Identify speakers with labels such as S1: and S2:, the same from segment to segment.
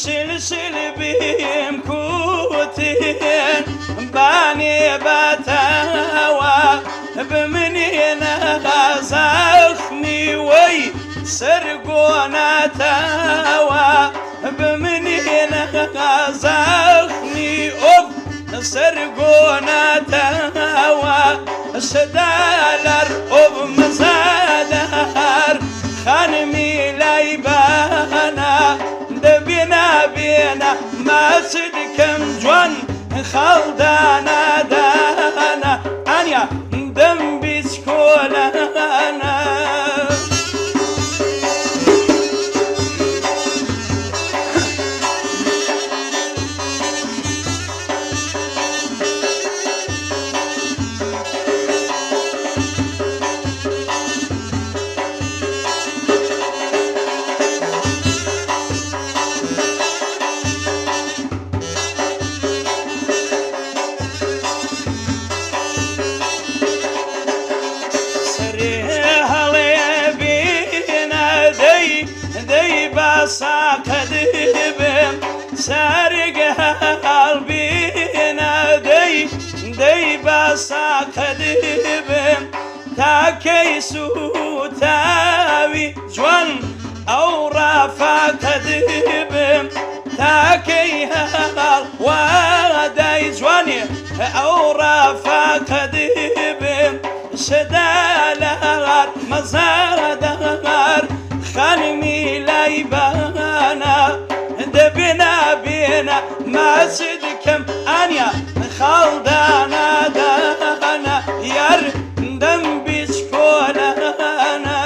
S1: شلشل بیم کوتین بانی بتاوا بمنی نزخمی وی سرگونتاوا بمنی نزخمی اب سرگونتاوا شدالر اب مزادر خانمی لایبانا دبینا بینا مسجد کم جوان خالدانا دانا انیا دم بیسکولانا ساقد بم سارق قلبينا دي بساقد بم تاكي سوتاوي جوان او رافقد بم تاكي هال وداي جواني او رافقد بم شدالار مزادار خانمي لايبانا دبنا بينا مسجد كم انيا خالدانا دانا يار دم بيسكولانا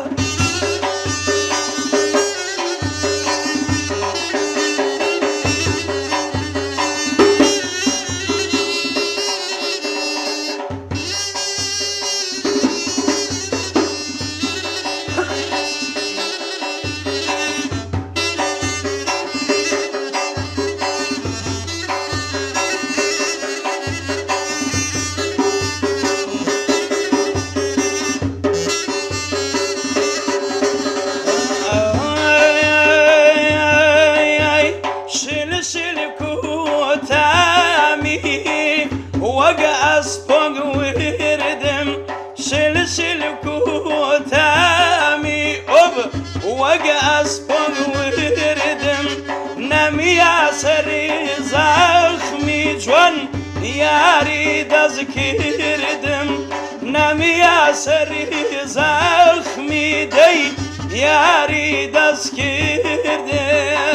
S1: أسبق وردم شلشل كوتامي أب وقع أسبق وردم نمي سري زخمي جوان ياري دذكردم نمي سري زخمي دي ياري دذكردم